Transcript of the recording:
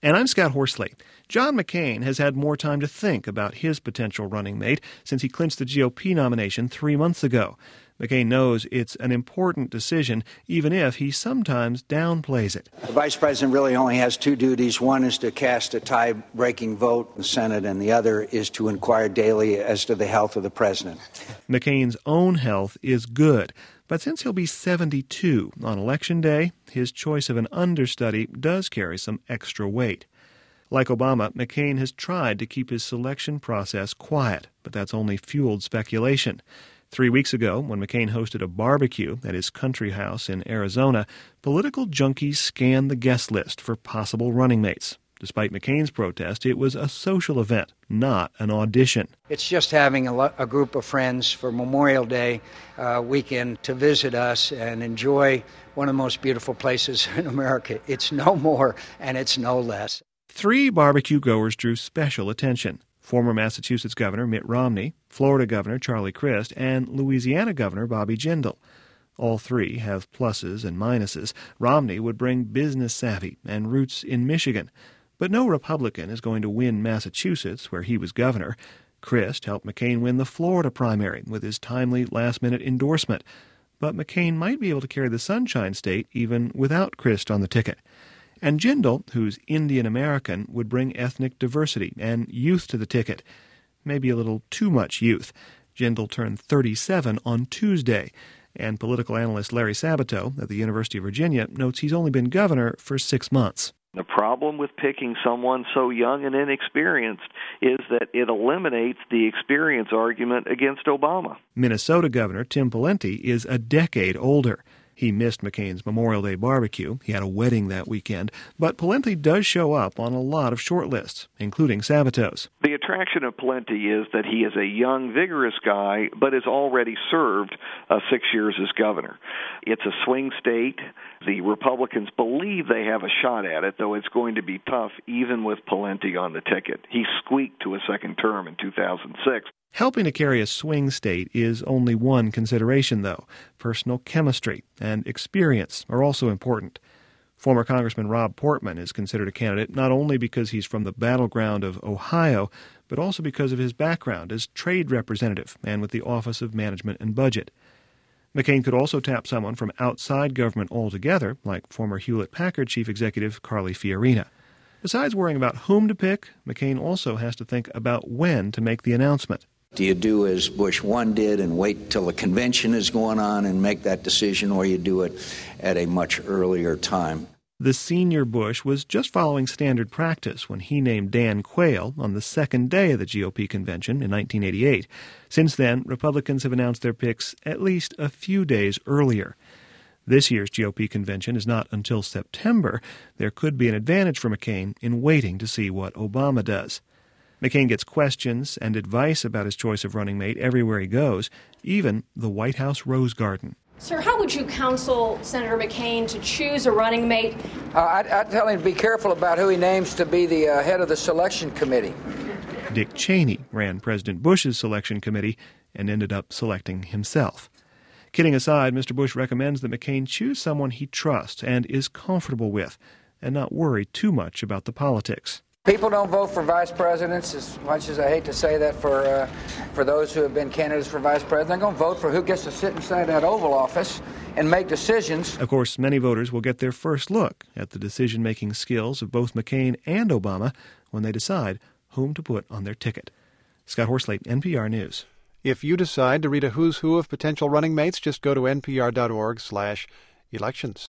And I'm Scott Horsley. John McCain has had more time to think about his potential running mate since he clinched the GOP nomination 3 months ago. McCain knows it's an important decision, even if he sometimes downplays it. The vice president really only has two duties. One is to cast a tie-breaking vote in the Senate, and the other is to inquire daily as to the health of the president. McCain's own health is good, but since he'll be 72 on Election Day, his choice of an understudy does carry some extra weight. Like Obama, McCain has tried to keep his selection process quiet, but that's only fueled speculation. 3 weeks ago, when McCain hosted a barbecue at his country house in Arizona, political junkies scanned the guest list for possible running mates. Despite McCain's protest, it was a social event, not an audition. It's just having a group of friends for Memorial Day weekend to visit us and enjoy one of the most beautiful places in America. It's no more and it's no less. 3 barbecue goers drew special attention. Former Massachusetts Governor Mitt Romney, Florida Governor Charlie Crist, and Louisiana Governor Bobby Jindal. All 3 have pluses and minuses. Romney would bring business savvy and roots in Michigan. But no Republican is going to win Massachusetts, where he was governor. Crist helped McCain win the Florida primary with his timely last-minute endorsement. But McCain might be able to carry the Sunshine State even without Crist on the ticket. And Jindal, who's Indian-American, would bring ethnic diversity and youth to the ticket. Maybe a little too much youth. Jindal turned 37 on Tuesday, and political analyst Larry Sabato at the University of Virginia notes he's only been governor for 6 months. The problem with picking someone so young and inexperienced is that it eliminates the experience argument against Obama. Minnesota Governor Tim Pawlenty is a decade older. He missed McCain's Memorial Day barbecue. He had a wedding that weekend. But Pawlenty does show up on a lot of shortlists, including Sabato's. The attraction of Pawlenty is that he is a young, vigorous guy, but has already served 6 years as governor. It's a swing state. The Republicans believe they have a shot at it, though it's going to be tough even with Pawlenty on the ticket. He squeaked to a second term in 2006. Helping to carry a swing state is only one consideration, though. Personal chemistry and experience are also important. Former Congressman Rob Portman is considered a candidate not only because he's from the battleground of Ohio, but also because of his background as trade representative and with the Office of Management and Budget. McCain could also tap someone from outside government altogether, like former Hewlett-Packard chief executive Carly Fiorina. Besides worrying about whom to pick, McCain also has to think about when to make the announcement. Do you do as Bush 1 did and wait till the convention is going on and make that decision, or you do it at a much earlier time? The senior Bush was just following standard practice when he named Dan Quayle on the second day of the GOP convention in 1988. Since then, Republicans have announced their picks at least a few days earlier. This year's GOP convention is not until September. There could be an advantage for McCain in waiting to see what Obama does. McCain gets questions and advice about his choice of running mate everywhere he goes, even the White House Rose Garden. Sir, how would you counsel Senator McCain to choose a running mate? I'd tell him to be careful about who he names to be the head of the selection committee. Dick Cheney ran President Bush's selection committee and ended up selecting himself. Kidding aside, Mr. Bush recommends that McCain choose someone he trusts and is comfortable with, and not worry too much about the politics. People don't vote for vice presidents, as much as I hate to say that for those who have been candidates for vice president. They're going to vote for who gets to sit inside that Oval Office and make decisions. Of course, many voters will get their first look at the decision-making skills of both McCain and Obama when they decide whom to put on their ticket. Scott Horsley, NPR News. If you decide to read a who's who of potential running mates, just go to npr.org/elections.